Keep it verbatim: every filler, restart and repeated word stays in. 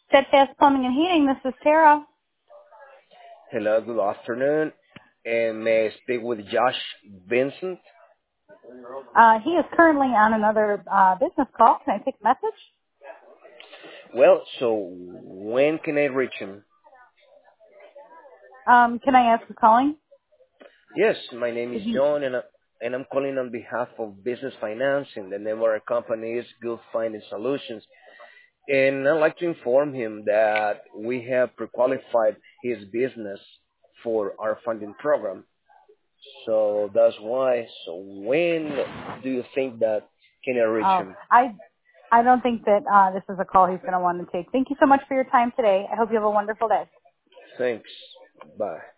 Steadfast Plumbing and Heating, this is Tara. Hello, good afternoon. And may I speak with Josh Vincent? Uh, he is currently on another uh, business call. Can I take a message? Well, so when can I reach him? Um, can I ask who's calling? Yes, my name is Is he, John, and, I, and I'm calling on behalf of Business Financing. The name of our company is Good Finance Solutions. And I'd like to inform him that we have pre-qualified his business for our funding program. So that's why. So when do you think that can I reach oh, him? I, I don't think that uh, this is a call he's going to want to take. Thank you so much for your time today. I hope you have a wonderful day. Thanks. Bye.